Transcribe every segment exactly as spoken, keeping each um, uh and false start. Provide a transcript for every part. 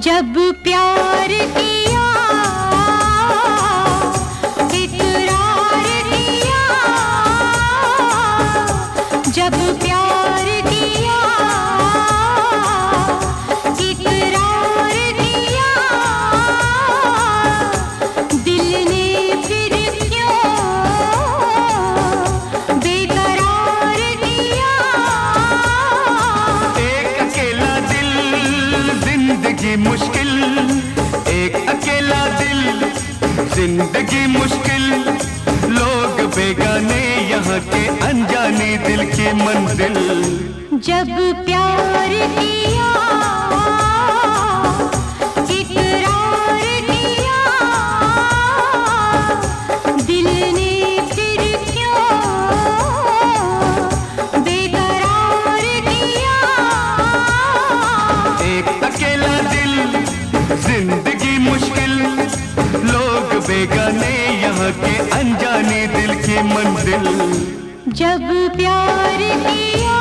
जब प्यार किया इकरार किया, जब प्यार किया इकरार किया, दिल ने फिर क्यों बेकरार किया। एक अकेला दिल जिंदगी मुश्किल, एक अकेला दिल जिंदगी मुश्किल, लोग बेगाने यहाँ के अनजाने दिल की मंजिल। जब प्यार किया इकरार किया, दिल ने फिर क्यों बेकरार किया। एक अकेला दिल जिंदगी मुश्किल, लोग बेगाने यहाँ के अनजाने दिल की मंजिल। जब प्यार किया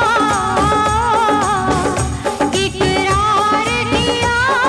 इकरार किया।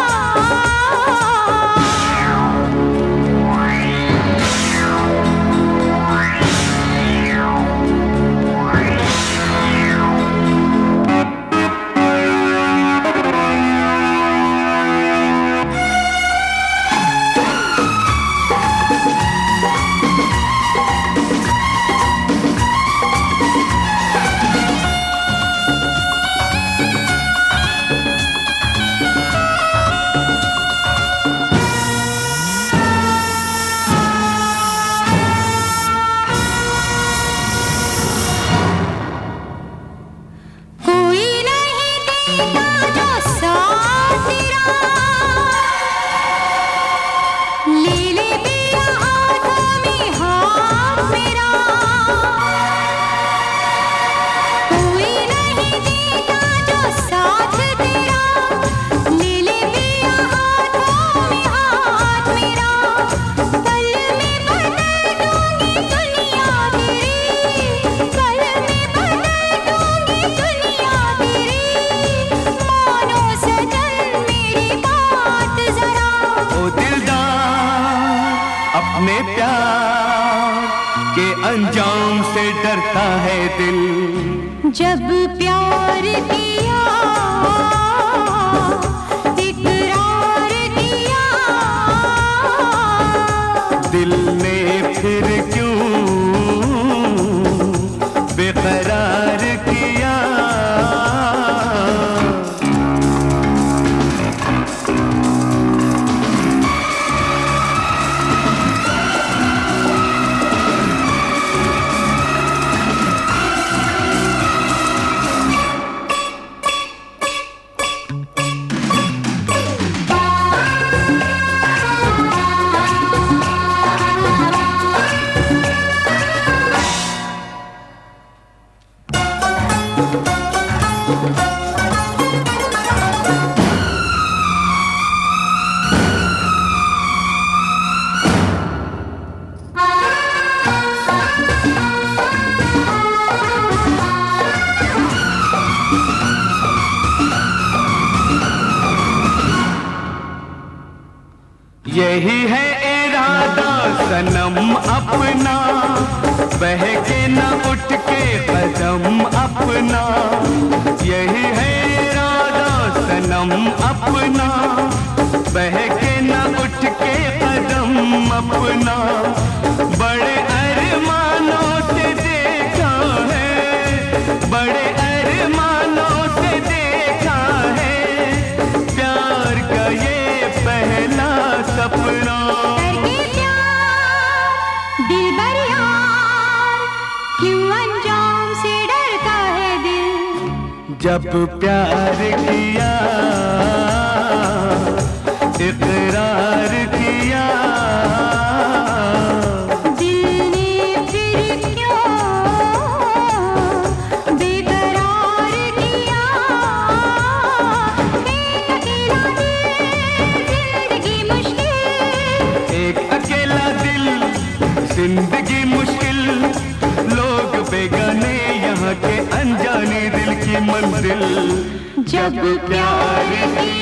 अपने प्यार के अंजाम से डरता है दिल। जब प्यार किया इकरार किया, दिल ने फिर क्यों बेकरार किया। यही है इरादा सनम अपना, बहके न उठ के कदम अपना। यही है इरादा सनम अपना, बहके न उठ के कदम अपना। बड़े अरमानों से देखा है, बड़े अरमानों से देखा है, प्यार का ये पहला सपना। करके प्यार दिलबर यार, क्यों अंजाम से डरता है दिल। जब प्यार किया इकरार किया, दिल ने फिर क्यों बेकरार किया। एक अकेला दिल जिंदगी मुश्किल, जिंदगी मुश्किल, लोग बेगाने यहाँ के अनजाने दिल की मंजिल। जब प्यार